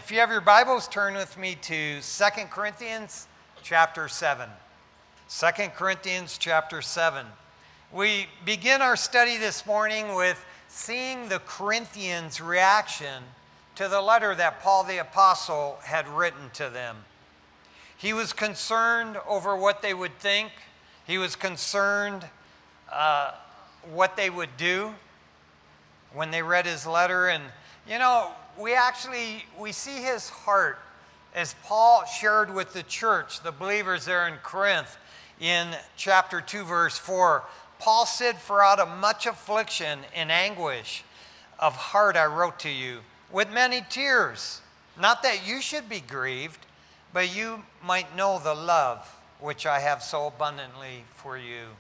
If you have your Bibles, turn with me to 2 Corinthians chapter 7. 2 Corinthians chapter 7. We begin our study this morning with seeing the Corinthians' reaction to the letter that Paul the Apostle had written to them. He was concerned over what they would think. He was concerned what they would do when they read his letter. And, you know, we see his heart as Paul shared with the church, the believers there in Corinth, in chapter 2, verse 4. Paul said, "For out of much affliction and anguish of heart I wrote to you, with many tears, not that you should be grieved, but you might know the love which I have so abundantly for you."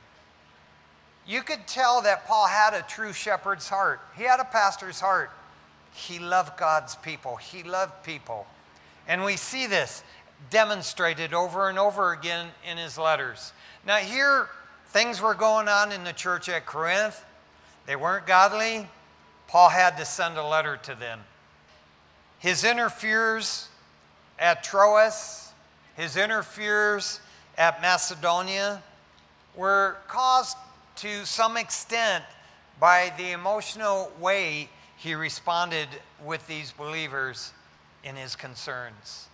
You could tell that Paul had a true shepherd's heart. He had a pastor's heart. He loved God's people. He loved people. And we see this demonstrated over and over again in his letters. Now here, things were going on in the church at Corinth. They weren't godly. Paul had to send a letter to them. His inner fears at Troas, his inner fears at Macedonia were caused to some extent by the emotional way he responded with these believers in his concerns.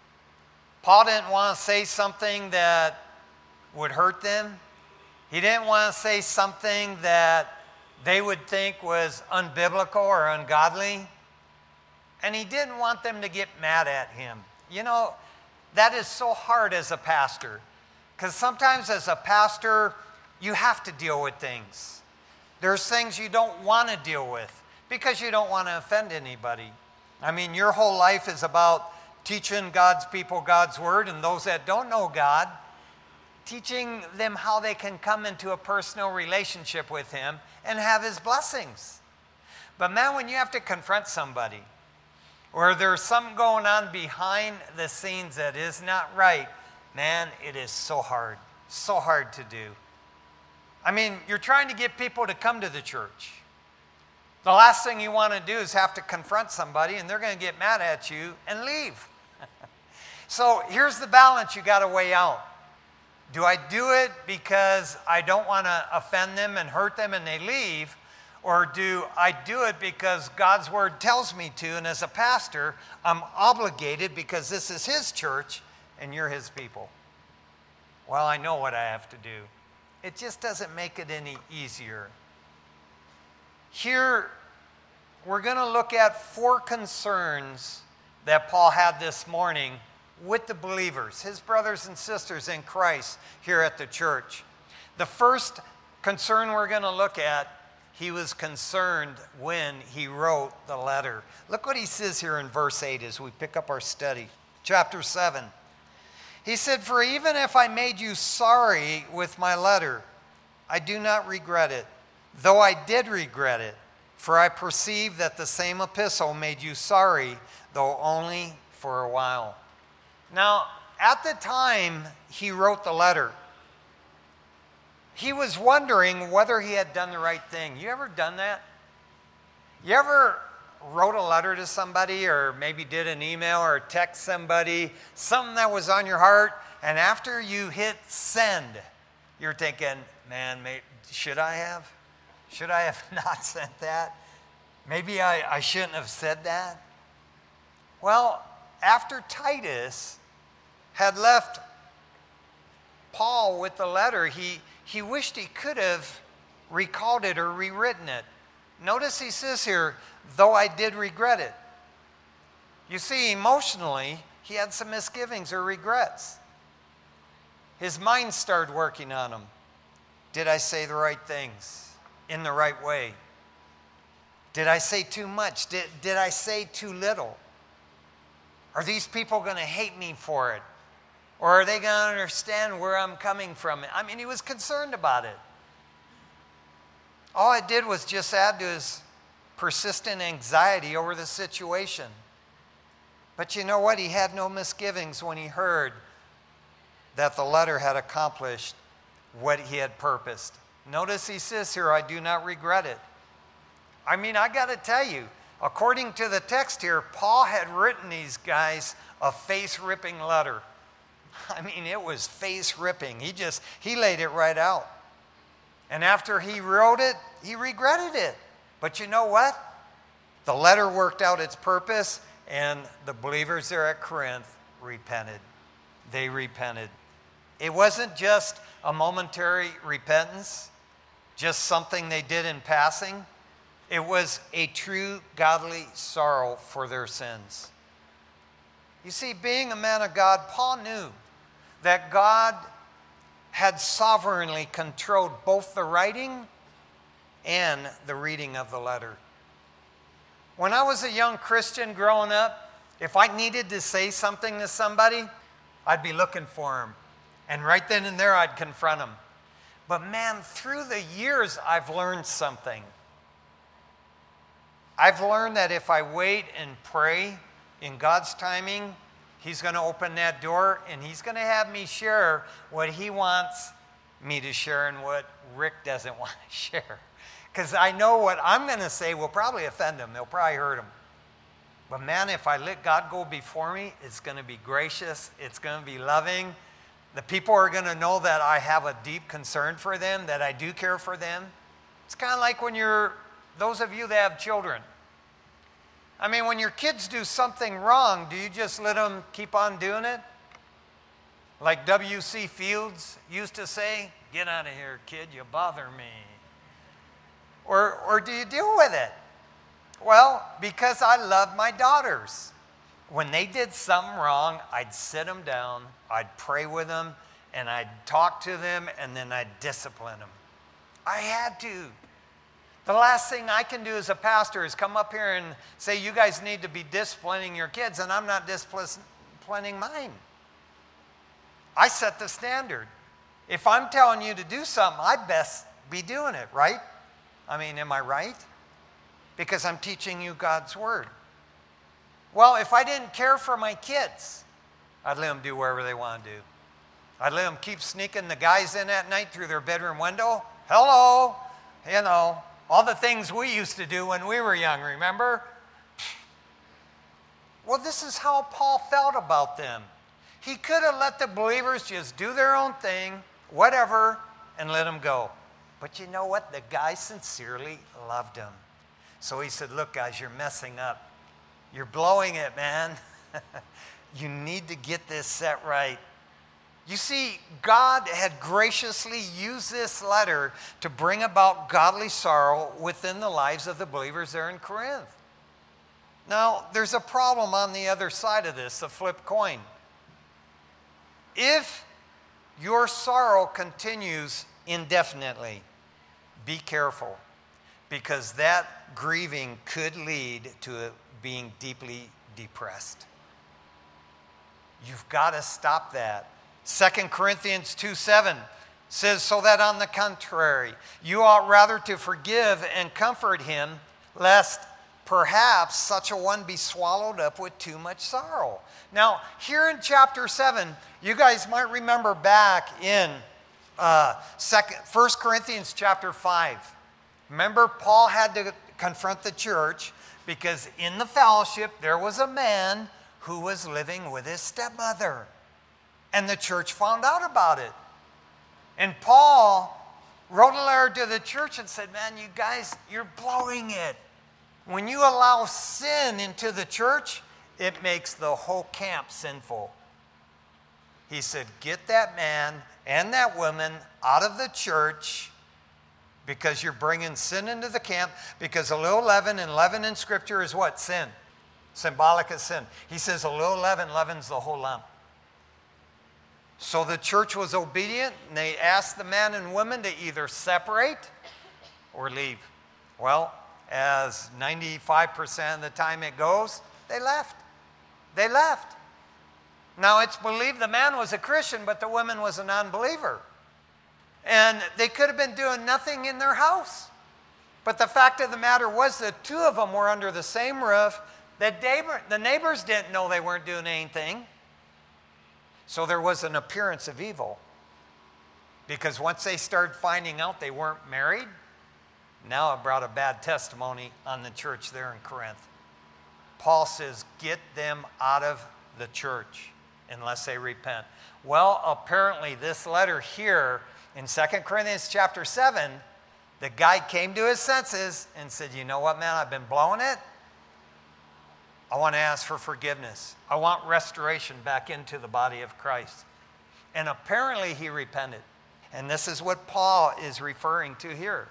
Paul didn't want to say something that would hurt them. He didn't want to say something that they would think was unbiblical or ungodly. And he didn't want them to get mad at him. You know, that is so hard as a pastor. Because sometimes as a pastor, you have to deal with things. There's things you don't want to deal with because you don't want to offend anybody. I mean, your whole life is about teaching God's people God's word, and those that don't know God, teaching them how they can come into a personal relationship with him and have his blessings. But man, when you have to confront somebody, or there's something going on behind the scenes that is not right, man, it is so hard to do. I mean, you're trying to get people to come to the church. The last thing you want to do is have to confront somebody and they're going to get mad at you and leave. So here's the balance you got to weigh out. Do I do it because I don't want to offend them and hurt them and they leave? Or do I do it because God's word tells me to, and as a pastor, I'm obligated because this is his church and you're his people? Well, I know what I have to do. It just doesn't make it any easier. Here, we're going to look at 4 concerns that Paul had this morning with the believers, his brothers and sisters in Christ here at the church. The first concern we're going to look at, he was concerned when he wrote the letter. Look what he says here in verse 8 as we pick up our study. Chapter 7. He said, "For even if I made you sorry with my letter, I do not regret it, though I did regret it, for I perceive that the same epistle made you sorry, though only for a while." Now, at the time he wrote the letter, he was wondering whether he had done the right thing. You ever done that? You ever wrote a letter to somebody, or maybe did an email or text somebody, something that was on your heart, and after you hit send, you're thinking, man, should I have? Should I have not sent that? Maybe I shouldn't have said that. Well, after Titus had left Paul with the letter, he wished he could have recalled it or rewritten it. Notice he says here, though I did regret it. You see, emotionally, he had some misgivings or regrets. His mind started working on him. Did I say the right things in the right way? Did I say too much? Did I say too little? Are these people going to hate me for it? Or are they going to understand where I'm coming from? I mean, he was concerned about it. All it did was just add to his persistent anxiety over the situation. But you know what? He had no misgivings when he heard that the letter had accomplished what he had purposed. Notice he says here, I do not regret it. I mean, I got to tell you, According to the text here, Paul had written these guys a face-ripping letter. I mean, it was face-ripping. He laid it right out. And after he wrote it, he regretted it. But you know what? The letter worked out its purpose, and the believers there at Corinth repented. They repented. It wasn't just a momentary repentance, just something they did in passing. It was a true godly sorrow for their sins. You see, being a man of God, Paul knew that God had sovereignly controlled both the writing and the reading of the letter. When I was a young Christian growing up, if I needed to say something to somebody, I'd be looking for him. And right then and there, I'd confront him. But man, through the years, I've learned something. I've learned that if I wait and pray in God's timing, He's going to open that door and He's going to have me share what He wants me to share and what Rick doesn't want to share. Because I know what I'm going to say will probably offend him. It'll probably hurt him. But man, if I let God go before me, it's going to be gracious. It's going to be loving. The people are going to know that I have a deep concern for them, that I do care for them. It's kind of like when those of you that have children. I mean, when your kids do something wrong, do you just let them keep on doing it? Like W.C. Fields used to say, "Get out of here, kid, you bother me." Or do you deal with it? Well, because I love my daughters. When they did something wrong, I'd sit them down, I'd pray with them, and I'd talk to them, and then I'd discipline them. I had to. The last thing I can do as a pastor is come up here and say, you guys need to be disciplining your kids, and I'm not disciplining mine. I set the standard. If I'm telling you to do something, I'd best be doing it, right? I mean, am I right? Because I'm teaching you God's word. Well, if I didn't care for my kids, I'd let them do whatever they want to do. I'd let them keep sneaking the guys in at night through their bedroom window. Hello, all the things we used to do when we were young, remember? Well, this is how Paul felt about them. He could have let the believers just do their own thing, whatever, and let them go. But you know what? The guy sincerely loved him. So he said, look, guys, you're messing up. You're blowing it, man. You need to get this set right. You see, God had graciously used this letter to bring about godly sorrow within the lives of the believers there in Corinth. Now, there's a problem on the other side of this, the flip coin. If your sorrow continues indefinitely, be careful, because that grieving could lead to being deeply depressed. You've got to stop that. 2 Corinthians 2:7 says, so that on the contrary, you ought rather to forgive and comfort him, lest perhaps such a one be swallowed up with too much sorrow. Now, here in chapter 7, you guys might remember back in 1 Corinthians chapter 5. Remember, Paul had to confront the church because in the fellowship there was a man who was living with his stepmother. And the church found out about it. And Paul wrote a letter to the church and said, man, you guys, you're blowing it. When you allow sin into the church, it makes the whole camp sinful. He said, get that man and that woman out of the church because you're bringing sin into the camp, because a little leaven, and leaven in Scripture is what? Sin. Symbolic of sin. He says a little leaven leavens the whole lump. So the church was obedient, and they asked the men and women to either separate or leave. Well, as 95% of the time it goes, they left. They left. Now, it's believed the man was a Christian, but the woman was a non-believer. And they could have been doing nothing in their house. But the fact of the matter was that two of them were under the same roof. The neighbors didn't know they weren't doing anything. So there was an appearance of evil. Because once they started finding out they weren't married, Now it brought a bad testimony on the church there in Corinth. Paul says, get them out of the church unless they repent. Well, apparently this letter here in 2 Corinthians chapter 7, the guy came to his senses and said, you know what, man, I've been blowing it. I want to ask for forgiveness. I want restoration back into the body of Christ. And apparently he repented. And this is what Paul is referring to here.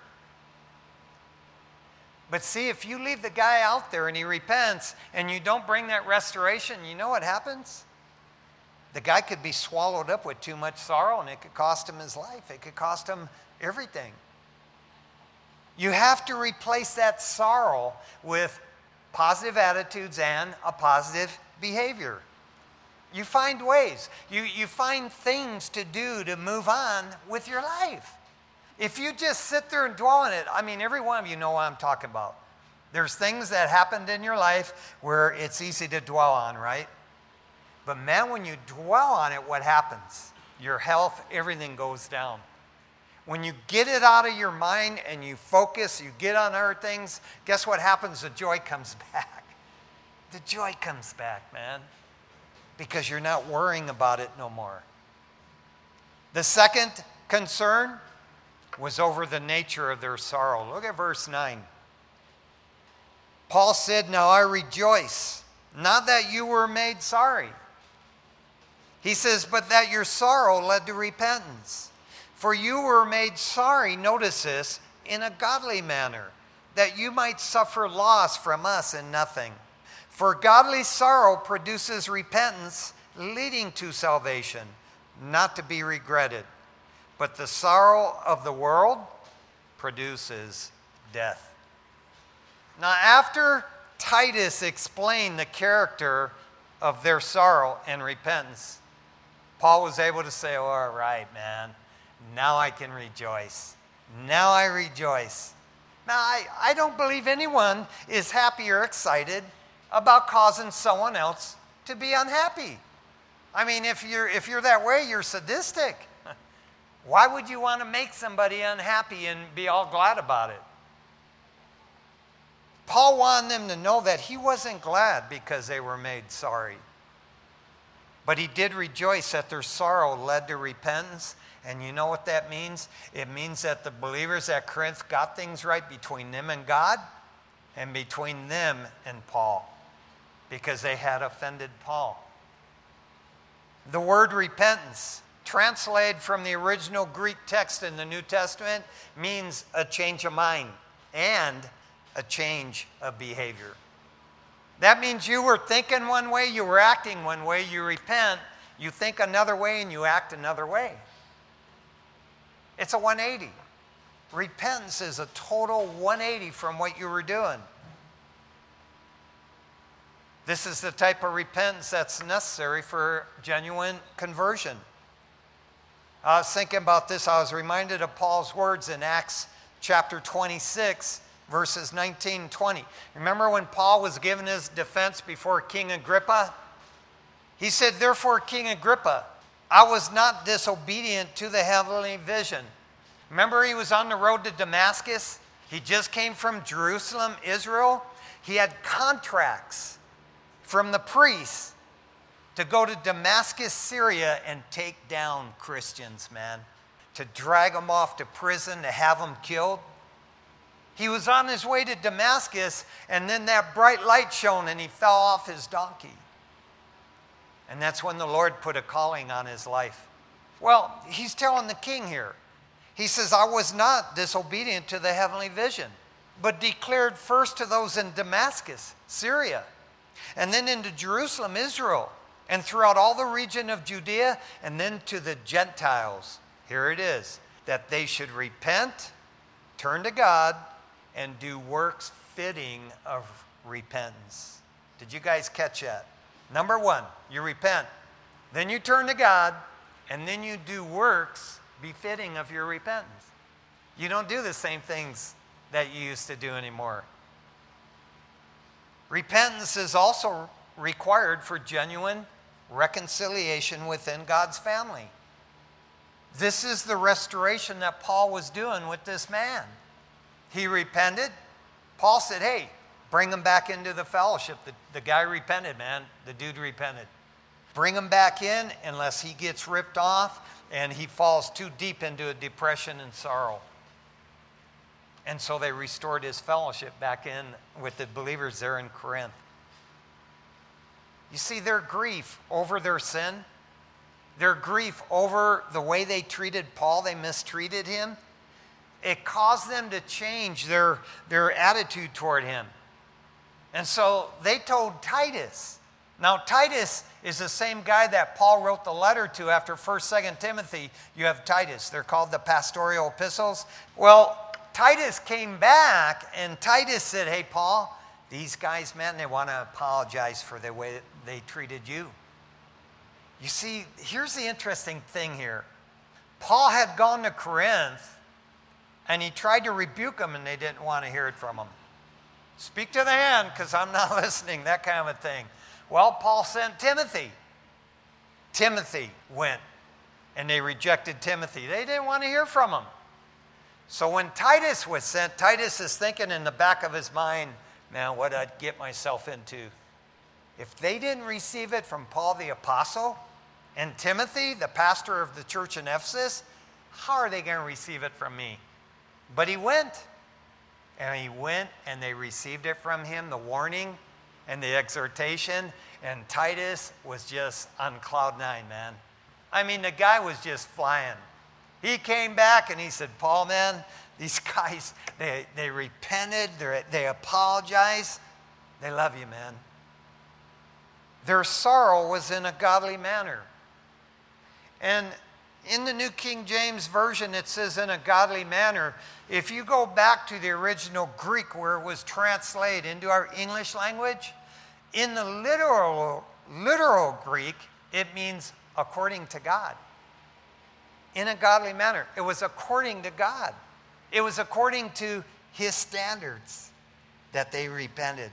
But see, if you leave the guy out there and he repents and you don't bring that restoration, you know what happens? The guy could be swallowed up with too much sorrow and it could cost him his life. It could cost him everything. You have to replace that sorrow with positive attitudes and a positive behavior. You find ways. You find things to do to move on with your life. If you just sit there and dwell on it, I mean, every one of you know what I'm talking about. There's things that happened in your life where it's easy to dwell on, right? But man, when you dwell on it, what happens? Your health, everything goes down. When you get it out of your mind and you focus, you get on other things, guess what happens? The joy comes back. The joy comes back, man, because you're not worrying about it no more. The second concern was over the nature of their sorrow. Look at verse 9. Paul said, now I rejoice, not that you were made sorry. He says, but that your sorrow led to repentance. For you were made sorry, notice this, in a godly manner, that you might suffer loss from us in nothing. For godly sorrow produces repentance, leading to salvation, not to be regretted. But the sorrow of the world produces death. Now, after Titus explained the character of their sorrow and repentance, Paul was able to say, oh, all right, man, now I can rejoice. Now I rejoice. Now, I don't believe anyone is happy or excited about causing someone else to be unhappy. I mean, if you're that way, you're sadistic. Why would you want to make somebody unhappy and be all glad about it? Paul wanted them to know that he wasn't glad because they were made sorry. But he did rejoice that their sorrow led to repentance. And you know what that means? It means that the believers at Corinth got things right between them and God and between them and Paul, because they had offended Paul. The word repentance, translated from the original Greek text in the New Testament, means a change of mind and a change of behavior. That means you were thinking one way, you were acting one way, you repent, you think another way, and you act another way. It's a 180. Repentance is a total 180 from what you were doing. This is the type of repentance that's necessary for genuine conversion. I was thinking about this. I was reminded of Paul's words in Acts chapter 26, verses 19 and 20. Remember when Paul was giving his defense before King Agrippa? He said, therefore, King Agrippa, I was not disobedient to the heavenly vision. Remember, he was on the road to Damascus? He just came from Jerusalem, Israel. He had contracts from the priests to go to Damascus, Syria, and take down Christians, man. To drag them off to prison, to have them killed. He was on his way to Damascus, and then that bright light shone, and he fell off his donkey. And that's when the Lord put a calling on his life. Well, he's telling the king here. He says, I was not disobedient to the heavenly vision, but declared first to those in Damascus, Syria, and then into Jerusalem, Israel, and throughout all the region of Judea, and then to the Gentiles. Here it is, that they should repent, turn to God, and do works fitting of repentance. Did you guys catch that? Number one, you repent. Then you turn to God, and then you do works befitting of your repentance. You don't do the same things that you used to do anymore. Repentance is also required for genuine reconciliation within God's family. This is the restoration that Paul was doing with this man. He repented. Paul said, hey, bring him back into the fellowship. The guy repented, man. The dude repented. Bring him back in unless he gets ripped off and he falls too deep into a depression and sorrow. And so they restored his fellowship back in with the believers there in Corinth. You see, their grief over their sin, their grief over the way they treated Paul, they mistreated him, it caused them to change their attitude toward him. And so they told Titus. Now, Titus is the same guy that Paul wrote the letter to after 1st, 2nd Timothy. You have Titus. They're called the pastoral epistles. Well, Titus came back, and Titus said, hey, Paul, these guys, man, they want to apologize for the way they treated you. You see, here's the interesting thing here. Paul had gone to Corinth, and he tried to rebuke them, and they didn't want to hear it from him. Speak to the hand, because I'm not listening, that kind of a thing. Well, Paul sent Timothy. Timothy went, and they rejected Timothy. They didn't want to hear from him. So when Titus was sent, Titus is thinking in the back of his mind, man, what did I get myself into? If they didn't receive it from Paul the apostle and Timothy, the pastor of the church in Ephesus, how are they going to receive it from me? But he went, and they received it from him, the warning and the exhortation, and Titus was just on cloud nine, man. I mean, the guy was just flying. He came back and he said, Paul, man, these guys, they repented, they apologized. They love you, man. Their sorrow was in a godly manner. And in the New King James Version, it says in a godly manner. If you go back to the original Greek where it was translated into our English language, in the literal Greek, it means according to God. In a godly manner. It was according to God. It was according to his standards that they repented.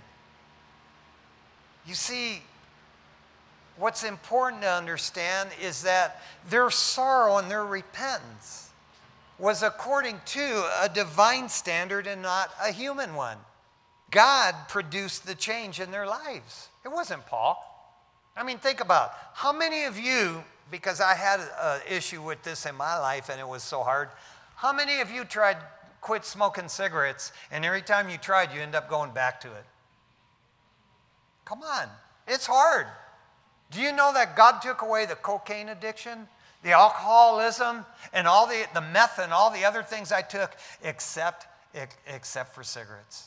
You see, what's important to understand is that their sorrow and their repentance was according to a divine standard and not a human one. God produced the change in their lives. It wasn't Paul. I mean, think about it. How many of you, because I had an issue with this in my life and it was so hard, how many of you tried quit smoking cigarettes and every time you tried, you end up going back to it? Come on. It's hard. Do you know that God took away the cocaine addiction, the alcoholism, and all the meth and all the other things I took except for cigarettes?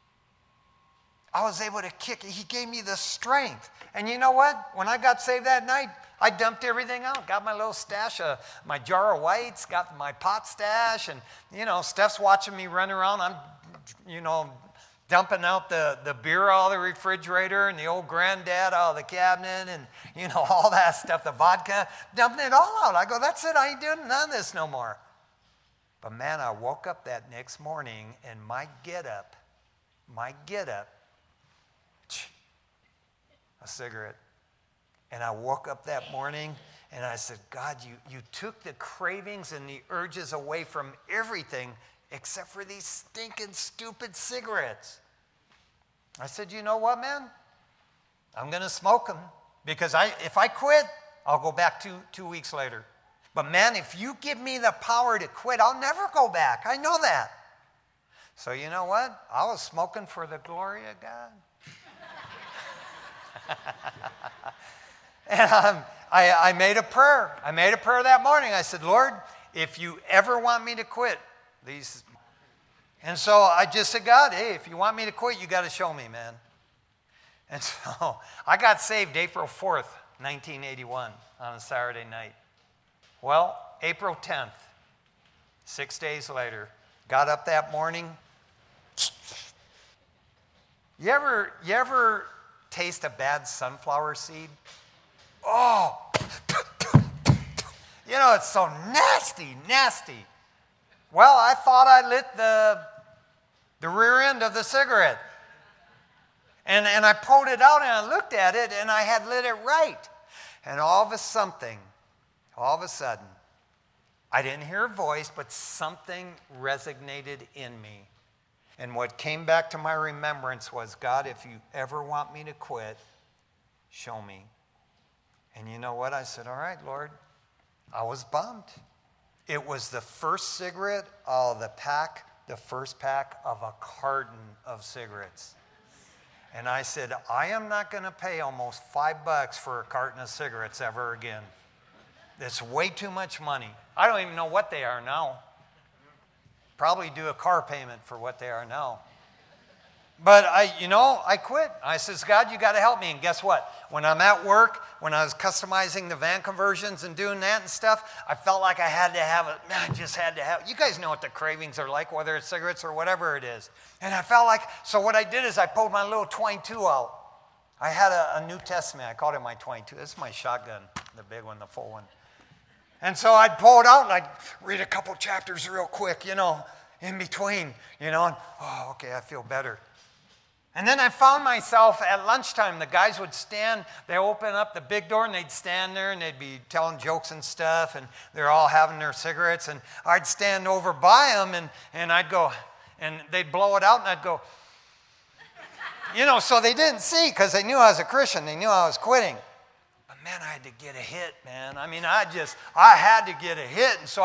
I was able to kick it. He gave me the strength. And you know what? When I got saved that night, I dumped everything out. Got my little stash of my jar of whites, got my pot stash, and, Steph's watching me run around. I'm, dumping out the beer out of the refrigerator and the old granddad out of the cabinet and, all that stuff, the vodka, dumping it all out. I go, that's it. I ain't doing none of this no more. But, man, I woke up that next morning and my get up, a cigarette. And I woke up that morning and I said, God, you took the cravings and the urges away from everything except for these stinking, stupid cigarettes. I said, you know what, man? I'm going to smoke them because if I quit, I'll go back two weeks later. But, man, if you give me the power to quit, I'll never go back. I know that. So you know what? I was smoking for the glory of God. And I made a prayer. I made a prayer that morning. I said, Lord, if you ever want me to quit these. And so I just said, God, hey, if you want me to quit, you got to show me, man. And so I got saved April 4th, 1981 on a Saturday night. Well, April 10th, 6 days later, got up that morning. You ever taste a bad sunflower seed? Oh, it's so nasty. Well, I thought I lit the rear end of the cigarette. And I pulled it out and I looked at it and I had lit it right. And all of a sudden, I didn't hear a voice, but something resonated in me. And what came back to my remembrance was, God, if you ever want me to quit, show me. And you know what? I said, all right, Lord. I was bummed. It was the first cigarette of the first pack of a carton of cigarettes. And I said, I am not going to pay almost $5 for a carton of cigarettes ever again. It's way too much money. I don't even know what they are now. Probably do a car payment for what they are now. But I quit. I says, God, you got to help me. And guess what? When I'm at work, when I was customizing the van conversions and doing that and stuff, I felt like I had to have it. Man, I just had to have it. You guys know what the cravings are like, whether it's cigarettes or whatever it is. And I felt like, so what I did is I pulled my little 22 out. I had a New Testament. I called it my 22. This is my shotgun, the big one, the full one. And so I'd pull it out and I'd read a couple chapters real quick, in between, and, oh, okay, I feel better. And then I found myself at lunchtime, the guys would stand, they open up the big door and they'd stand there and they'd be telling jokes and stuff and they're all having their cigarettes and I'd stand over by them and I'd go, and they'd blow it out and I'd go, so they didn't see because they knew I was a Christian, they knew I was quitting. But man, I had to get a hit, man. I mean, I had to get a hit, and so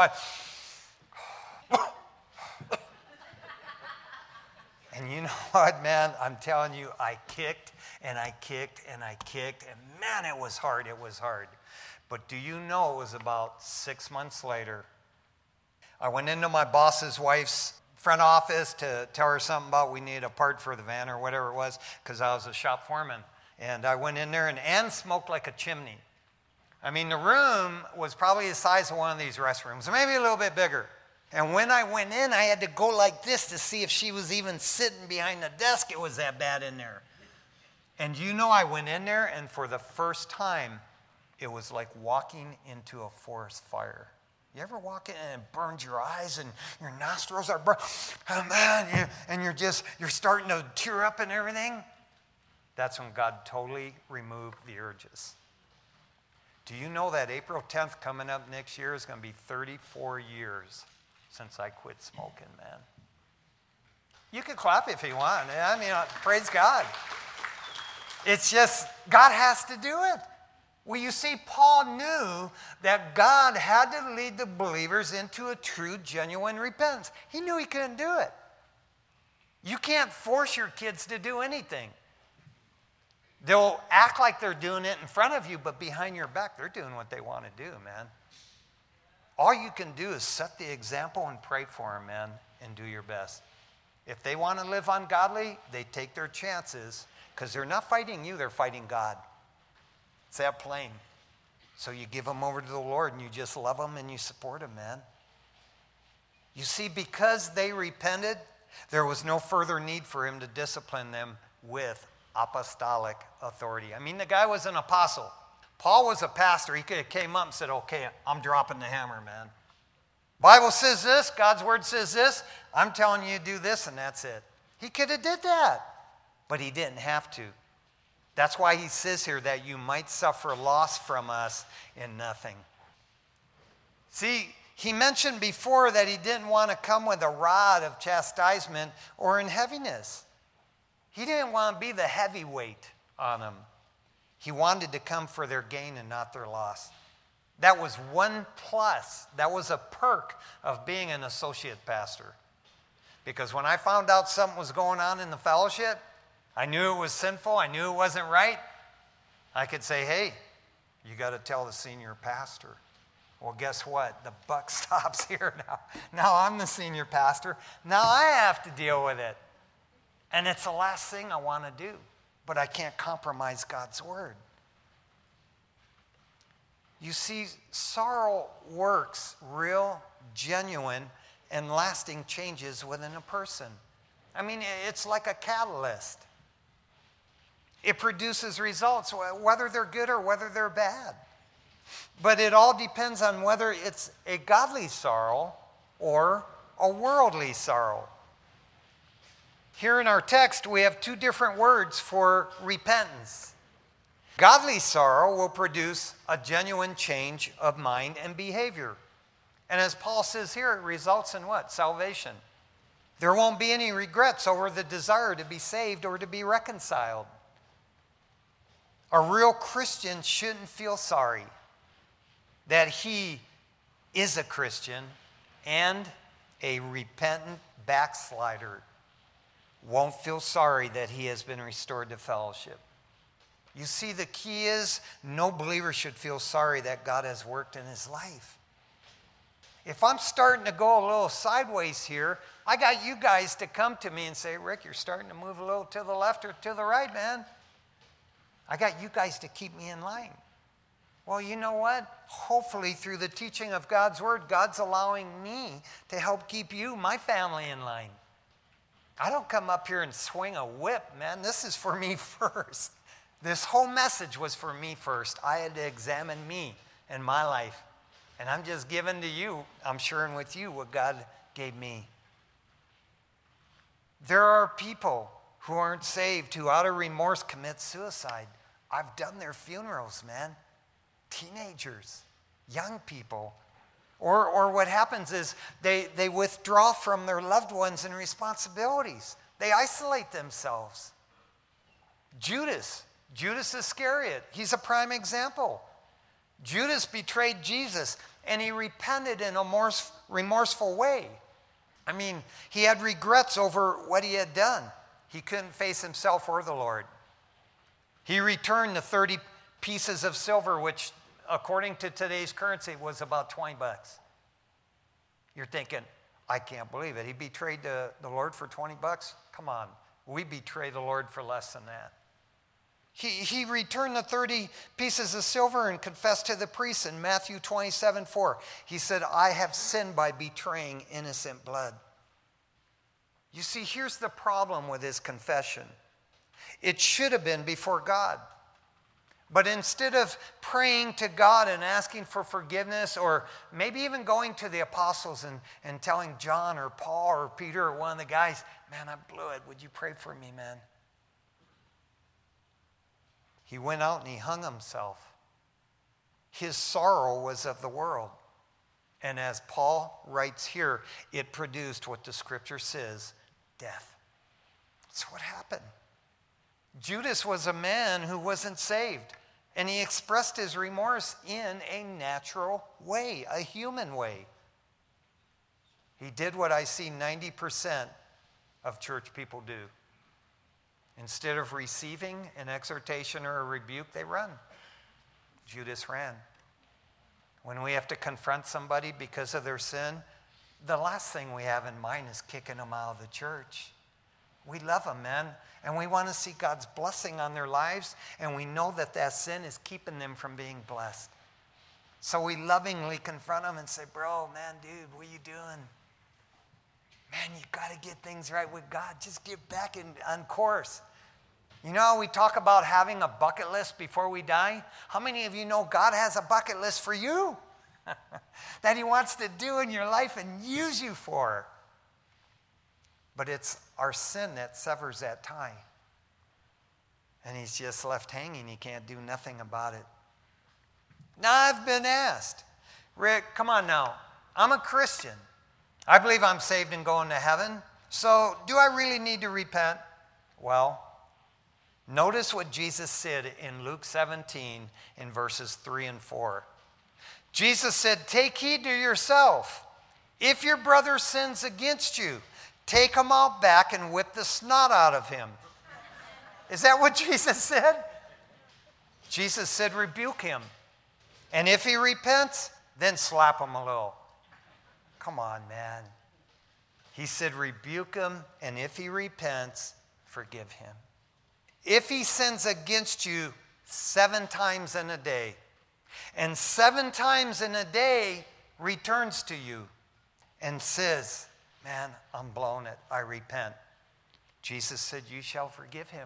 And you know what, man? I'm telling you, I kicked and I kicked and I kicked. And man, it was hard. It was hard. But do you know it was about 6 months later, I went into my boss's wife's front office to tell her something about we need a part for the van or whatever it was, because I was a shop foreman. And I went in there, and Ann smoked like a chimney. I mean, the room was probably the size of one of these restrooms, maybe a little bit bigger. And when I went in, I had to go like this to see if she was even sitting behind the desk. It was that bad in there. And I went in there, and for the first time, it was like walking into a forest fire. You ever walk in and it burns your eyes and your nostrils are burned? Oh, man, and you're starting to tear up and everything? That's when God totally removed the urges. Do you know that April 10th coming up next year is going to be 34 years since I quit smoking, man? You can clap if you want. I mean, praise God. It's just, God has to do it. Well, you see, Paul knew that God had to lead the believers into a true, genuine repentance. He knew he couldn't do it. You can't force your kids to do anything. They'll act like they're doing it in front of you, but behind your back, they're doing what they want to do, man. All you can do is set the example and pray for them, man, and do your best. If they want to live ungodly, they take their chances, because they're not fighting you, they're fighting God. It's that plain. So you give them over to the Lord and you just love them and you support them, man. You see, because they repented, there was no further need for him to discipline them with apostolic authority. I mean, the guy was an apostle. Paul was a pastor. He could have came up and said, okay, I'm dropping the hammer, man. Bible says this, God's word says this, I'm telling you to do this, and that's it. He could have did that, but he didn't have to. That's why he says here that you might suffer loss from us in nothing. See, he mentioned before that he didn't want to come with a rod of chastisement or in heaviness. He didn't want to be the heavyweight on them. He wanted to come for their gain and not their loss. That was one plus. That was a perk of being an associate pastor. Because when I found out something was going on in the fellowship, I knew it was sinful, I knew it wasn't right, I could say, hey, you got to tell the senior pastor. Well, guess what? The buck stops here now. Now I'm the senior pastor. Now I have to deal with it. And it's the last thing I want to do. But I can't compromise God's word. You see, sorrow works real, genuine, and lasting changes within a person. I mean, it's like a catalyst. It produces results, whether they're good or whether they're bad. But it all depends on whether it's a godly sorrow or a worldly sorrow. Here in our text, we have two different words for repentance. Godly sorrow will produce a genuine change of mind and behavior. And as Paul says here, it results in what? Salvation. There won't be any regrets over the desire to be saved or to be reconciled. A real Christian shouldn't feel sorry that he is a Christian, and a repentant backslider won't feel sorry that he has been restored to fellowship. You see, the key is no believer should feel sorry that God has worked in his life. If I'm starting to go a little sideways here, I got you guys to come to me and say, Rick, you're starting to move a little to the left or to the right, man. I got you guys to keep me in line. Well, you know what? Hopefully through the teaching of God's word, God's allowing me to help keep you, my family, in line. I don't come up here and swing a whip, man. This is for me first. This whole message was for me first. I had to examine me and my life. And I'm just giving to you, I'm sharing with you what God gave me. There are people who aren't saved who out of remorse commit suicide. I've done their funerals, man. Teenagers, young people. Or what happens is they withdraw from their loved ones and responsibilities. They isolate themselves. Judas Iscariot, he's a prime example. Judas betrayed Jesus, and he repented in a remorseful way. I mean, he had regrets over what he had done. He couldn't face himself or the Lord. He returned the 30 pieces of silver, which according to today's currency was about $20. You're thinking, I can't believe it. He betrayed the Lord for $20? Come on. We betray the Lord for less than that. He returned the 30 pieces of silver and confessed to the priests in Matthew 27:4. He said, I have sinned by betraying innocent blood. You see, here's the problem with his confession. It should have been before God. But instead of praying to God and asking for forgiveness, or maybe even going to the apostles and telling John or Paul or Peter or one of the guys, man, I blew it. Would you pray for me, man? He went out and he hung himself. His sorrow was of the world. And as Paul writes here, it produced what the scripture says, death. That's what happened. Judas was a man who wasn't saved. And he expressed his remorse in a natural way, a human way. He did what I see 90% of church people do. Instead of receiving an exhortation or a rebuke, they run. Judas ran. When we have to confront somebody because of their sin, the last thing we have in mind is kicking them out of the church. We love them, man, and we want to see God's blessing on their lives, and we know that that sin is keeping them from being blessed. So we lovingly confront them and say, bro, man, dude, what are you doing? Man, you got to get things right with God. Just get back on course. You know, we talk about having a bucket list before we die. How many of you know God has a bucket list for you that he wants to do in your life and use you for? But it's our sin that severs that tie. And he's just left hanging. He can't do nothing about it. Now, I've been asked, Rick, come on now. I'm a Christian. I believe I'm saved and going to heaven. So do I really need to repent? Well, notice what Jesus said in Luke 17 in verses 3 and 4. Jesus said, take heed to yourself. If your brother sins against you, take him out back and whip the snot out of him. Is that what Jesus said? Jesus said, rebuke him. And if he repents, then slap him a little. Come on, man. He said, rebuke him, and if he repents, forgive him. If he sins against you 7 times in a day, and 7 times in a day returns to you and says, man, I'm blowing it, I repent. Jesus said, you shall forgive him.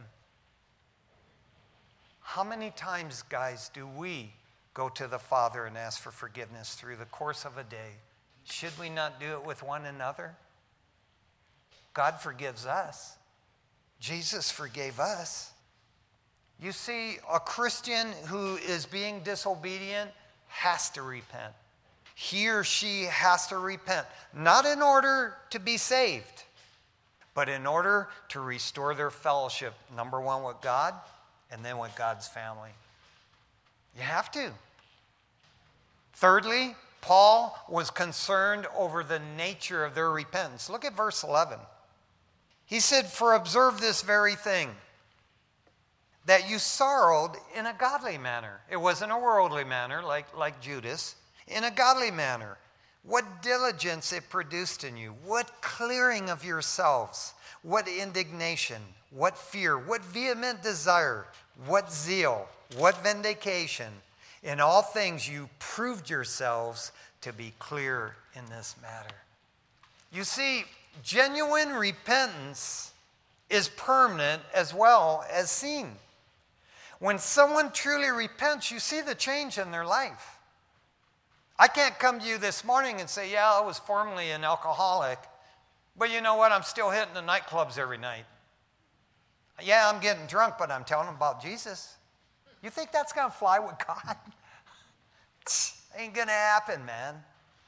How many times, guys, do we go to the Father and ask for forgiveness through the course of a day? Should we not do it with one another? God forgives us. Jesus forgave us. You see, a Christian who is being disobedient has to repent. He or she has to repent, not in order to be saved, but in order to restore their fellowship, number one, with God, and then with God's family. You have to. Thirdly, Paul was concerned over the nature of their repentance. Look at verse 11. He said, "For observe this very thing, that you sorrowed in a godly manner." It wasn't a worldly manner like Judas. In a godly manner. What diligence it produced in you. What clearing of yourselves. What indignation. What fear. What vehement desire. What zeal. What vindication. In all things you proved yourselves to be clear in this matter. You see, genuine repentance is permanent as well as seen. When someone truly repents, you see the change in their life. I can't come to you this morning and say, yeah, I was formerly an alcoholic, but you know what? I'm still hitting the nightclubs every night. Yeah, I'm getting drunk, but I'm telling them about Jesus. You think that's going to fly with God? Ain't going to happen, man.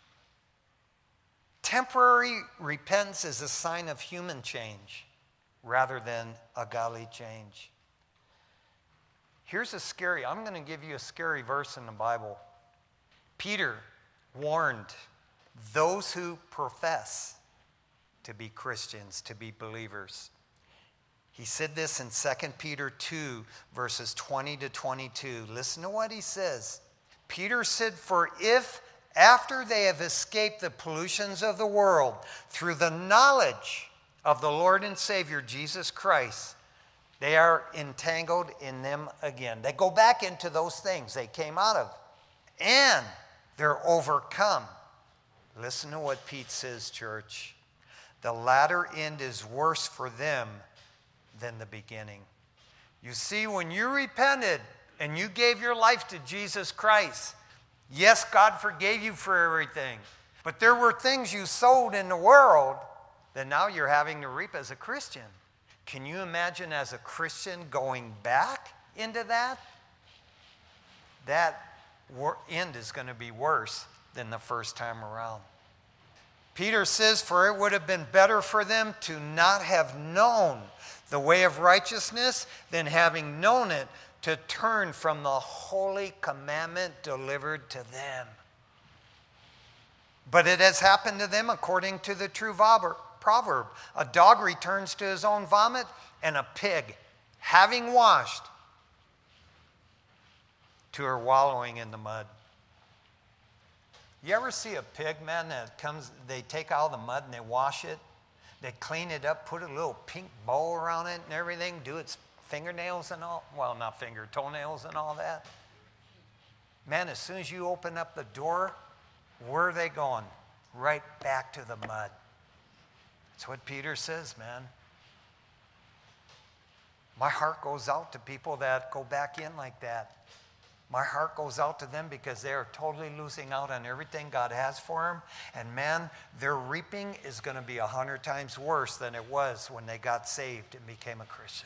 Temporary repentance is a sign of human change rather than a godly change. I'm going to give you a scary verse in the Bible. Peter warned those who profess to be Christians, to be believers. He said this in 2 Peter 2, verses 20 to 22. Listen to what he says. Peter said, "For if after they have escaped the pollutions of the world through the knowledge of the Lord and Savior Jesus Christ, they are entangled in them again." They go back into those things they came out of. And they're overcome. Listen to what Pete says, church. The latter end is worse for them than the beginning. You see, when you repented and you gave your life to Jesus Christ, yes, God forgave you for everything. But there were things you sowed in the world that now you're having to reap as a Christian. Can you imagine as a Christian going back into that? That end is going to be worse than the first time around. Peter says, "For it would have been better for them to not have known the way of righteousness than having known it to turn from the holy commandment delivered to them. But it has happened to them according to the true proverb. A dog returns to his own vomit, and a pig, having washed, to her wallowing in the mud." You ever see a pig, man, that comes, they take out the mud and they wash it, they clean it up, put a little pink bow around it and everything, do its fingernails and all, well, not toenails and all that. Man, as soon as you open up the door, where are they going? Right back to the mud. That's what Peter says, man. My heart goes out to people that go back in like that. My heart goes out to them because they are totally losing out on everything God has for them. And man, their reaping is going to be 100 times worse than it was when they got saved and became a Christian.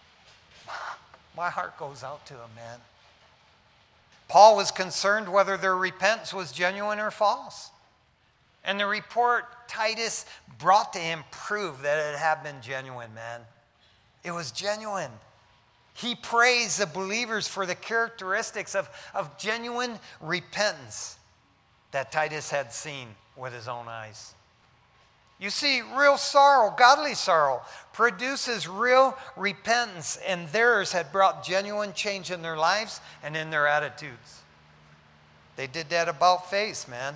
My heart goes out to them, man. Paul was concerned whether their repentance was genuine or false. And the report Titus brought to him proved that it had been genuine, man. It was genuine. He praised the believers for the characteristics of genuine repentance that Titus had seen with his own eyes. You see, real sorrow, godly sorrow, produces real repentance, and theirs had brought genuine change in their lives and in their attitudes. They did that about face, man.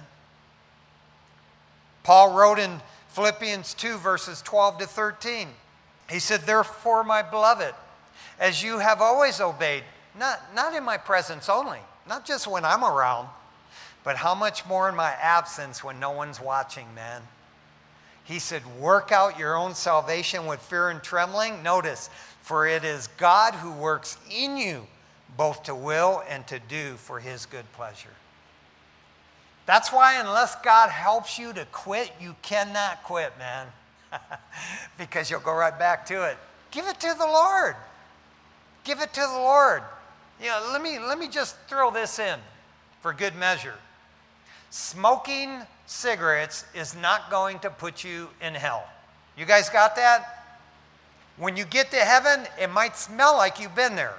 Paul wrote in Philippians 2, verses 12 to 13. He said, "Therefore, my beloved, as you have always obeyed," not in my presence only, not just when I'm around, but how much more in my absence when no one's watching, man. He said, "Work out your own salvation with fear and trembling." Notice, "For it is God who works in you both to will and to do for his good pleasure." That's why unless God helps you to quit, you cannot quit, man. Because you'll go right back to it. Give it to the Lord. Give it to the Lord. You know, let me just throw this in for good measure. Smoking cigarettes is not going to put you in hell. You guys got that? When you get to heaven, it might smell like you've been there.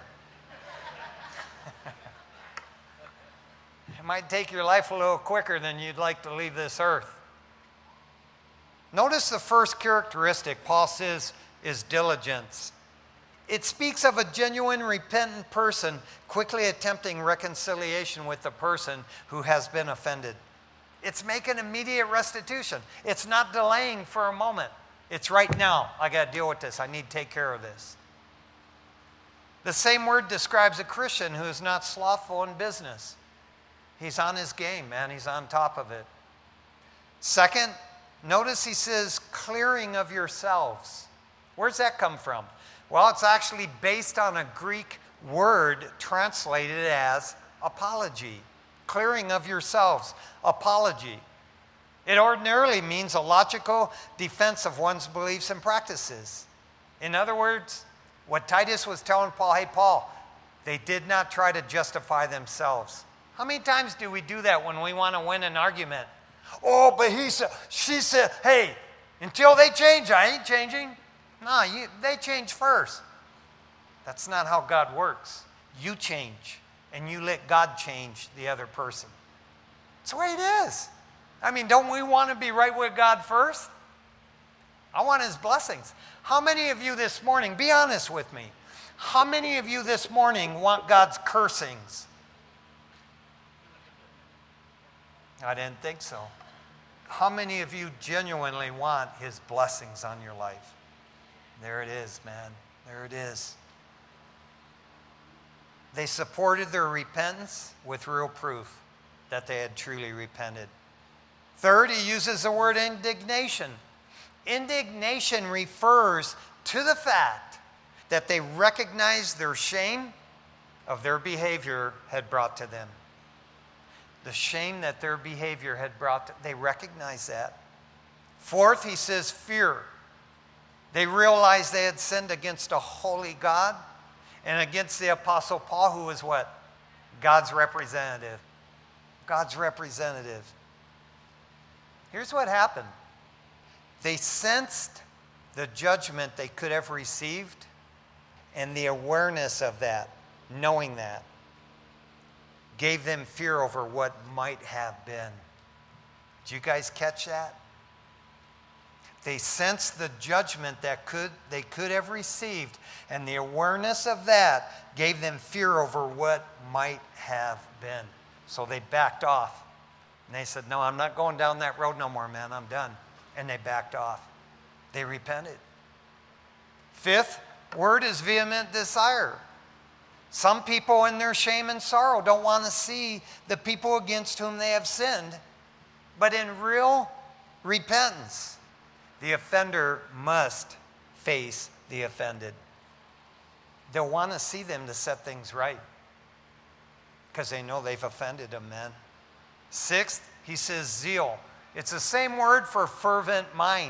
It might take your life a little quicker than you'd like to leave this earth. Notice the first characteristic Paul says is diligence. It speaks of a genuine, repentant person quickly attempting reconciliation with the person who has been offended. It's making immediate restitution. It's not delaying for a moment. It's right now. I got to deal with this. I need to take care of this. The same word describes a Christian who is not slothful in business. He's on his game, man. He's on top of it. Second, notice he says, clearing of yourselves. Where's that come from? Well, it's actually based on a Greek word translated as apology. Clearing of yourselves, apology. It ordinarily means a logical defense of one's beliefs and practices. In other words, what Titus was telling Paul, hey, Paul, they did not try to justify themselves. How many times do we do that when we want to win an argument? Oh, but she said, hey, until they change, I ain't changing. No, they change first. That's not how God works. You change, and you let God change the other person. That's the way it is. I mean, don't we want to be right with God first? I want His blessings. How many of you this morning, be honest with me, how many of you this morning want God's cursings? I didn't think so. How many of you genuinely want His blessings on your life? There it is, man. There it is. They supported their repentance with real proof that they had truly repented. Third, he uses the word indignation. Indignation refers to the fact that they recognized their shame of their behavior had brought to them. The shame that their behavior had brought, they recognized that. Fourth, he says fear. They realized they had sinned against a holy God and against the Apostle Paul, who was what? God's representative. God's representative. Here's what happened. They sensed the judgment they could have received and the awareness of that, knowing that, gave them fear over what might have been. Did you guys catch that? They sensed the judgment that they could have received, and the awareness of that gave them fear over what might have been. So they backed off. And they said, no, I'm not going down that road no more, man. I'm done. And they backed off. They repented. Fifth word is vehement desire. Some people in their shame and sorrow don't want to see the people against whom they have sinned. But in real repentance, the offender must face the offended. They'll want to see them to set things right because they know they've offended them, man. Sixth, he says zeal. It's the same word for fervent mind.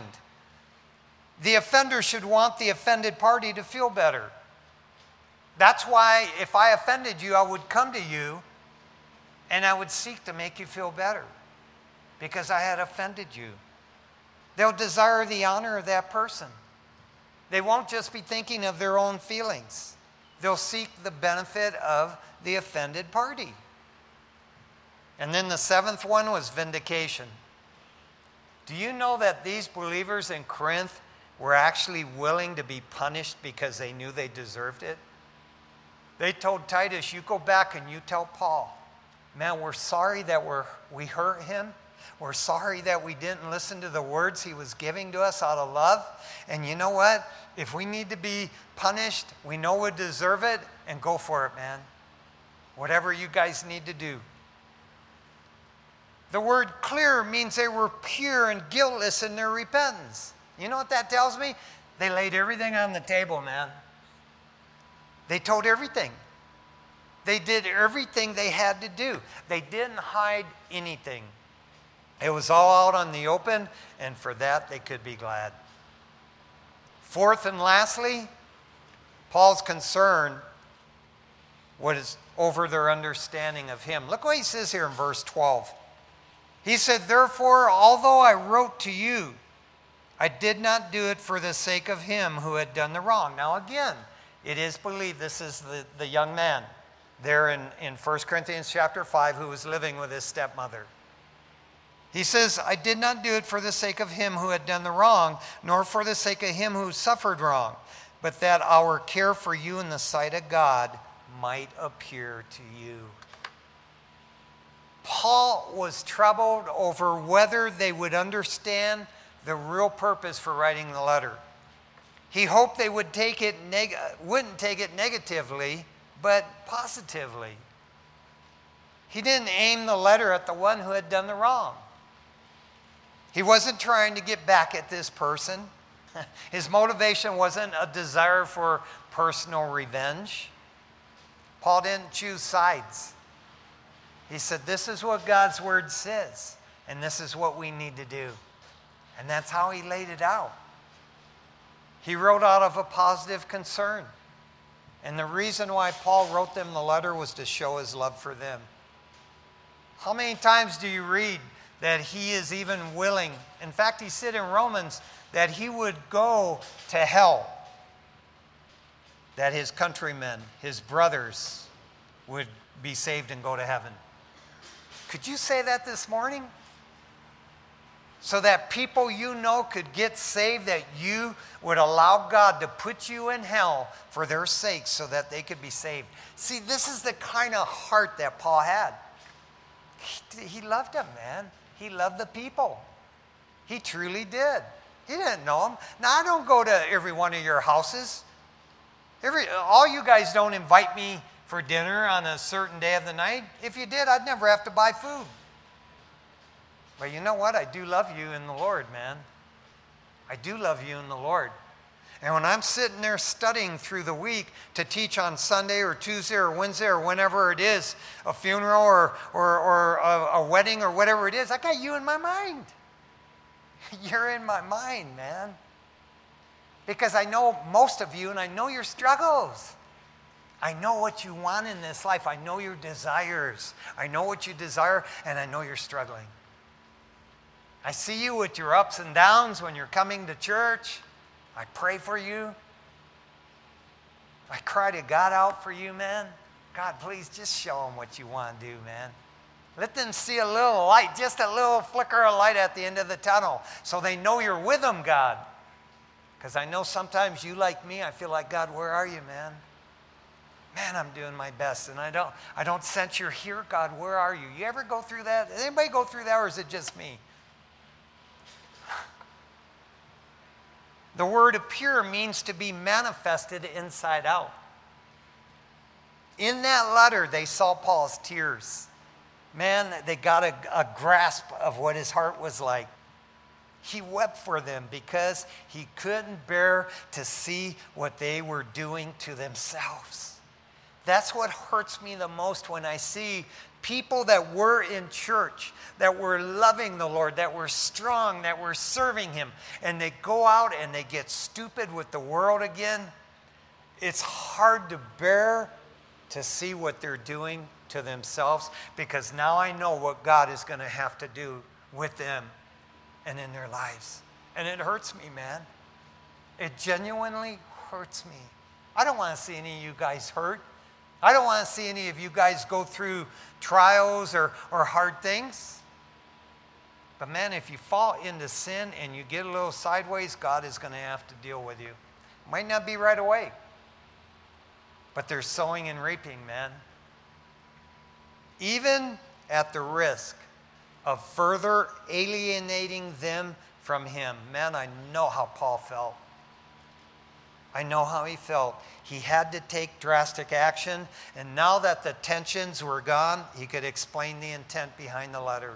The offender should want the offended party to feel better. That's why if I offended you, I would come to you and I would seek to make you feel better because I had offended you. They'll desire the honor of that person. They won't just be thinking of their own feelings. They'll seek the benefit of the offended party. And then the seventh one was vindication. Do you know that these believers in Corinth were actually willing to be punished because they knew they deserved it? They told Titus, you go back and you tell Paul, man, we're sorry that we hurt him. We're sorry that we didn't listen to the words he was giving to us out of love. And you know what? If we need to be punished, we know we deserve it, and go for it, man. Whatever you guys need to do. The word clear means they were pure and guiltless in their repentance. You know what that tells me? They laid everything on the table, man. They told everything. They did everything they had to do. They didn't hide anything. It was all out on the open, and for that they could be glad. Fourth and lastly, Paul's concern was over their understanding of him. Look what he says here in verse 12. He said, therefore, although I wrote to you I did not do it for the sake of him who had done the wrong. Now again, it is believed this is the young man there in 1 Corinthians chapter 5 who was living with his stepmother. He says, I did not do it for the sake of him who had done the wrong, nor for the sake of him who suffered wrong, but that our care for you in the sight of God might appear to you. Paul was troubled over whether they would understand the real purpose for writing the letter. He hoped they would wouldn't take it negatively, but positively. He didn't aim the letter at the one who had done the wrong. He wasn't trying to get back at this person. His motivation wasn't a desire for personal revenge. Paul didn't choose sides. He said, this is what God's word says, and this is what we need to do. And that's how he laid it out. He wrote out of a positive concern. And the reason why Paul wrote them the letter was to show his love for them. How many times do you read that he is even willing? In fact, he said in Romans that he would go to hell, that his countrymen, his brothers, would be saved and go to heaven. Could you say that this morning? So that people you know could get saved, that you would allow God to put you in hell for their sake so that they could be saved. See, this is the kind of heart that Paul had. He loved them, man. He loved the people. He truly did. He didn't know them. Now, I don't go to every one of your houses. All you guys don't invite me for dinner on a certain day of the night. If you did, I'd never have to buy food. But you know what? I do love you in the Lord, man. I do love you in the Lord. And when I'm sitting there studying through the week to teach on Sunday or Tuesday or Wednesday or whenever it is, a funeral or a wedding or whatever it is, I got you in my mind. You're in my mind, man. Because I know most of you and I know your struggles. I know what you want in this life. I know your desires. I know what you desire, and I know you're struggling. I see you with your ups and downs when you're coming to church. I pray for you. I cry to God out for you, man. God, please just show them what you want to do, man. Let them see a little light, just a little flicker of light at the end of the tunnel, so they know you're with them, God. Because I know sometimes you, like me, I feel like, God, where are you, man? Man, I'm doing my best, and I don't sense you're here, God. Where are you? You ever go through that? Does anybody go through that, or is it just me? The word appear means to be manifested inside out. In that letter, they saw Paul's tears. Man, they got a grasp of what his heart was like. He wept for them because he couldn't bear to see what they were doing to themselves. That's what hurts me the most when I see people that were in church, that were loving the Lord, that were strong, that were serving him, and they go out and they get stupid with the world again. It's hard to bear to see what they're doing to themselves, because now I know what God is going to have to do with them and in their lives. And it hurts me, man. It genuinely hurts me. I don't want to see any of you guys hurt. I don't want to see any of you guys go through trials or hard things. But man, if you fall into sin and you get a little sideways, God is going to have to deal with you. Might not be right away. But there's sowing and reaping, man. Even at the risk of further alienating them from him. Man, I know how Paul felt. I know how he felt. He had to take drastic action, and now that the tensions were gone, he could explain the intent behind the letter.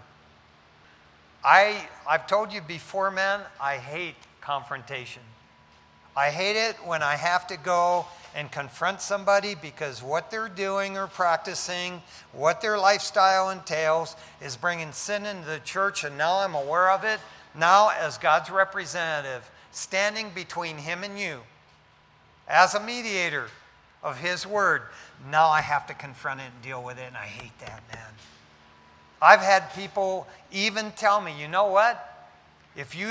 I've told you before, man, I hate confrontation. I hate it when I have to go and confront somebody because what they're doing or practicing, what their lifestyle entails, is bringing sin into the church, and now I'm aware of it. Now, as God's representative, standing between him and you, as a mediator of his word, now I have to confront it and deal with it, and I hate that, man. I've had people even tell me, you know what? If you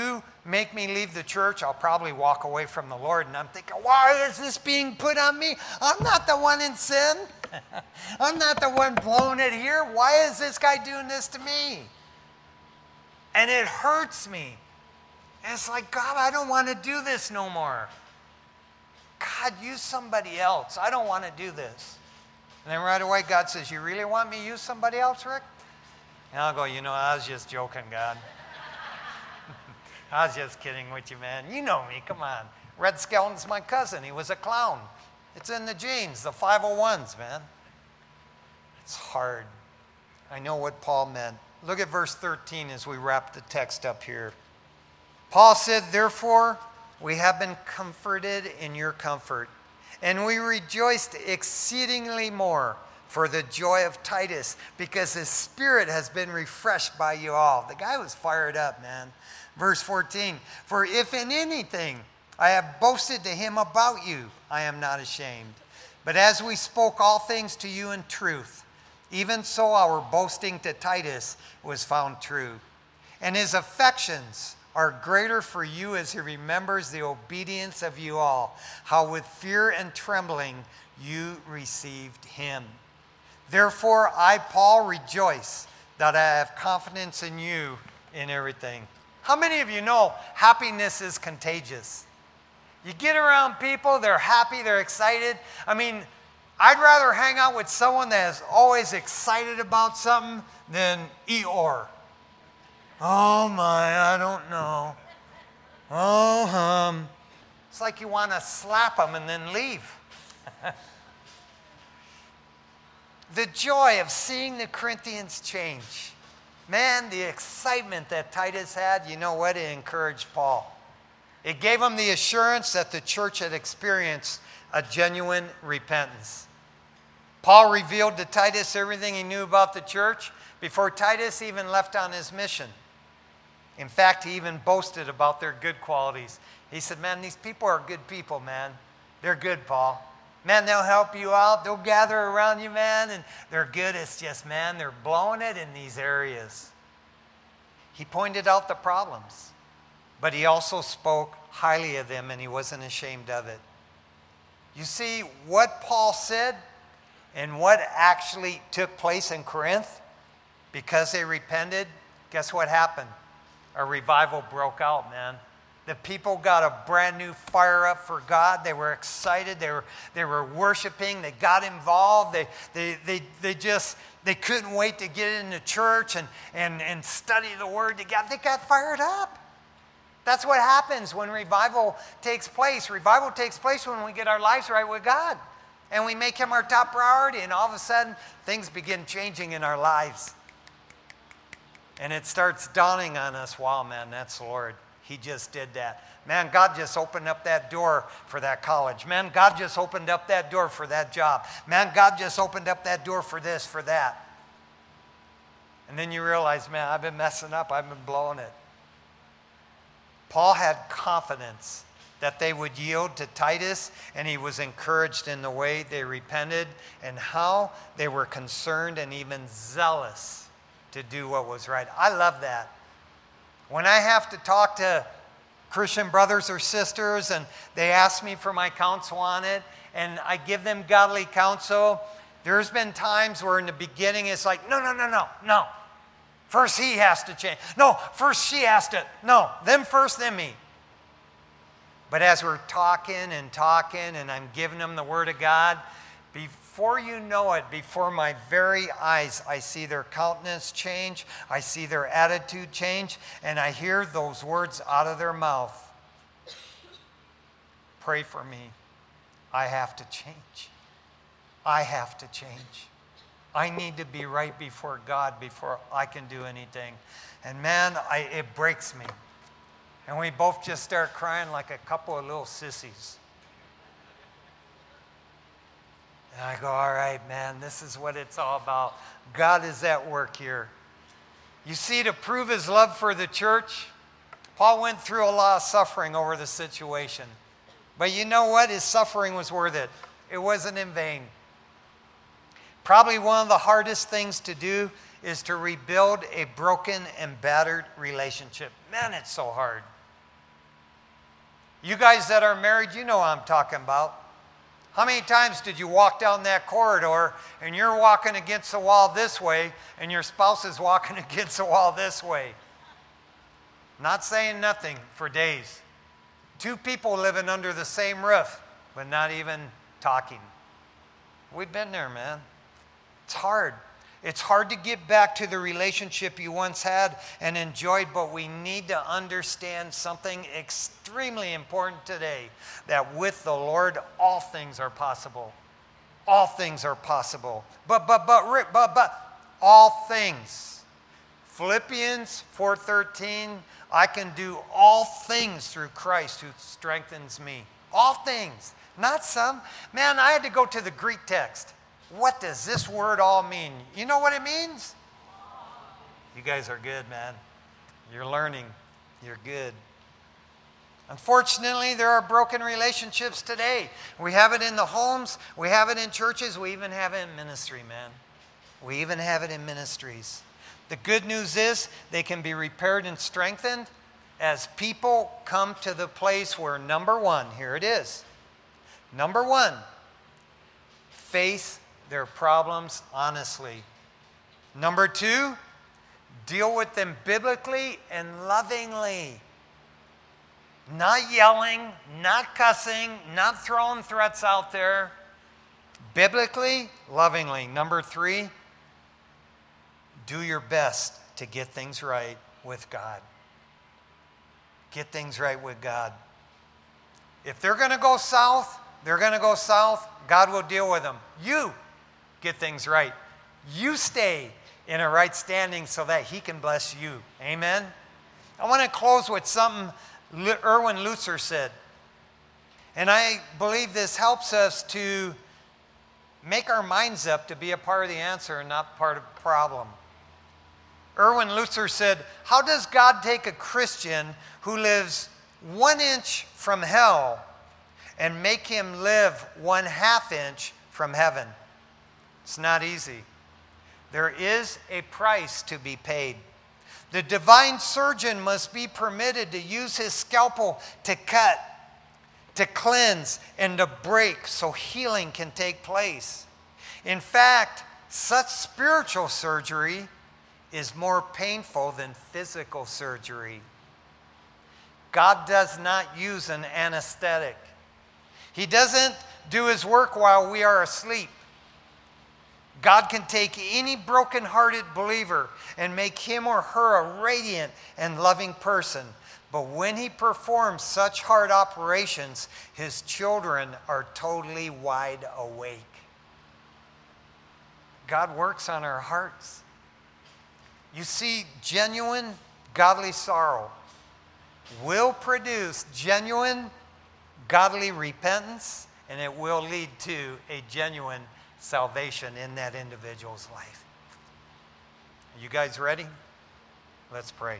make me leave the church, I'll probably walk away from the Lord. And I'm thinking, why is this being put on me? I'm not the one in sin. I'm not the one blowing it here. Why is this guy doing this to me? And it hurts me. And it's like, God, I don't want to do this no more. God, use somebody else. I don't want to do this. And then right away, God says, you really want me to use somebody else, Rick? And I'll go, I was just joking, God. I was just kidding with you, man. You know me, come on. Red Skelton's my cousin. He was a clown. It's in the genes, the 501s, man. It's hard. I know what Paul meant. Look at verse 13 as we wrap the text up here. Paul said, therefore, we have been comforted in your comfort, and we rejoiced exceedingly more for the joy of Titus, because his spirit has been refreshed by you all. The guy was fired up, man. Verse 14, for if in anything I have boasted to him about you, I am not ashamed. But as we spoke all things to you in truth, even so our boasting to Titus was found true. And his affections are greater for you as he remembers the obedience of you all, how with fear and trembling you received him. Therefore I, Paul, rejoice that I have confidence in you in everything. How many of you know happiness is contagious? You get around people, they're happy, they're excited. I mean, I'd rather hang out with someone that is always excited about something than Eeyore. Oh my, I don't know. Oh, It's like you want to slap them and then leave. The joy of seeing the Corinthians change. Man, the excitement that Titus had, you know what? It encouraged Paul. It gave him the assurance that the church had experienced a genuine repentance. Paul revealed to Titus everything he knew about the church before Titus even left on his mission. In fact, he even boasted about their good qualities. He said, man, these people are good people, man. They're good, Paul. Man, they'll help you out. They'll gather around you, man, and they're good. It's just, man, they're blowing it in these areas. He pointed out the problems, but he also spoke highly of them, and he wasn't ashamed of it. You see, what Paul said and what actually took place in Corinth, because they repented, guess what happened? A revival broke out, man. The people got a brand new fire up for God. They were excited. They were worshiping. They got involved. They couldn't wait to get into church and study the Word together. They got fired up. That's what happens when revival takes place. Revival takes place when we get our lives right with God and we make Him our top priority, and all of a sudden things begin changing in our lives. And it starts dawning on us, wow, man, that's the Lord. He just did that. Man, God just opened up that door for that college. Man, God just opened up that door for that job. Man, God just opened up that door for this, for that. And then you realize, man, I've been messing up. I've been blowing it. Paul had confidence that they would yield to Titus, and he was encouraged in the way they repented and how they were concerned and even zealous to do what was right. I love that. When I have to talk to Christian brothers or sisters and they ask me for my counsel on it and I give them godly counsel, there's been times where in the beginning it's like, no. First he has to change. No, first she has to. No, them first, then me. But as we're talking and I'm giving them the Word of God, before you know it, before my very eyes, I see their countenance change, I see their attitude change, and I hear those words out of their mouth. Pray for me. I have to change. I have to change. I need to be right before God before I can do anything. And man, it breaks me. And we both just start crying like a couple of little sissies. And I go, all right, man, this is what it's all about. God is at work here. You see, to prove his love for the church, Paul went through a lot of suffering over the situation. But you know what? His suffering was worth it. It wasn't in vain. Probably one of the hardest things to do is to rebuild a broken and battered relationship. Man, it's so hard. You guys that are married, you know what I'm talking about. How many times did you walk down that corridor and you're walking against the wall this way and your spouse is walking against the wall this way? Not saying nothing for days. Two people living under the same roof, but not even talking. We've been there, man. It's hard. It's hard to get back to the relationship you once had and enjoyed, but we need to understand something extremely important today, that with the Lord, all things are possible. All things are possible. But, all things. Philippians 4:13, I can do all things through Christ who strengthens me. All things, not some. Man, I had to go to the Greek text. What does this word all mean? You know what it means? You guys are good, man. You're learning. You're good. Unfortunately, there are broken relationships today. We have it in the homes. We have it in churches. We even have it in ministry, man. We even have it in ministries. The good news is they can be repaired and strengthened as people come to the place where, number one, here it is. Number one, face their problems honestly. Number two, deal with them biblically and lovingly. Not yelling, not cussing, not throwing threats out there. Biblically, lovingly. Number three, do your best to get things right with God. Get things right with God. If they're going to go south, they're going to go south. God will deal with them. You get things right. You stay in a right standing so that He can bless you. Amen? I want to close with something Erwin Lutzer said. And I believe this helps us to make our minds up to be a part of the answer and not part of the problem. Erwin Lutzer said, how does God take a Christian who lives 1 inch from hell and make him live 1/2 inch from heaven? It's not easy. There is a price to be paid. The divine surgeon must be permitted to use his scalpel to cut, to cleanse, and to break so healing can take place. In fact, such spiritual surgery is more painful than physical surgery. God does not use an anesthetic. He doesn't do His work while we are asleep. God can take any broken-hearted believer and make him or her a radiant and loving person. But when He performs such hard operations, His children are totally wide awake. God works on our hearts. You see, genuine godly sorrow will produce genuine godly repentance, and it will lead to a genuine salvation in that individual's life. Are you guys ready? Let's pray.